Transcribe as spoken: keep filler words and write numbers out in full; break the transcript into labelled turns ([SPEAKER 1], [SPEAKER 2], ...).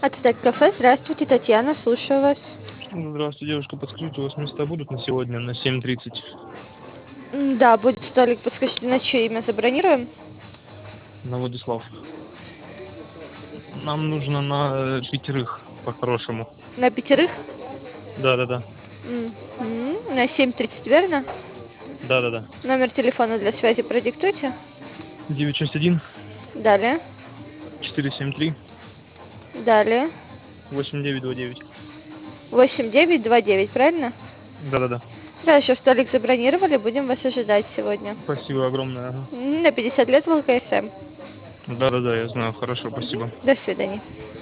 [SPEAKER 1] Ацтек кафе. Здравствуйте, Татьяна, слушаю вас.
[SPEAKER 2] Здравствуйте, девушка, подскажите, у вас места будут на сегодня на семь тридцать?
[SPEAKER 1] М, Да, будет столик, подскажите, на чье имя забронируем?
[SPEAKER 2] На Владислав. Нам нужно на э, пятерых, по-хорошему.
[SPEAKER 1] На пятерых?
[SPEAKER 2] Да-да-да.
[SPEAKER 1] Мгм. На семь тридцать, верно?
[SPEAKER 2] Да-да-да.
[SPEAKER 1] Номер телефона для связи продиктуйте.
[SPEAKER 2] девять шесть один
[SPEAKER 1] Далее.
[SPEAKER 2] четыре семь три
[SPEAKER 1] Далее.
[SPEAKER 2] восемь девять два девять.
[SPEAKER 1] восемь девять два девять, правильно?
[SPEAKER 2] Да-да-да.
[SPEAKER 1] Хорошо, столик забронировали, будем вас ожидать сегодня.
[SPEAKER 2] Спасибо огромное. Ага.
[SPEAKER 1] М, На пятьдесят лет в ЛКСМ.
[SPEAKER 2] Да-да-да, я знаю. Хорошо, спасибо.
[SPEAKER 1] До свидания.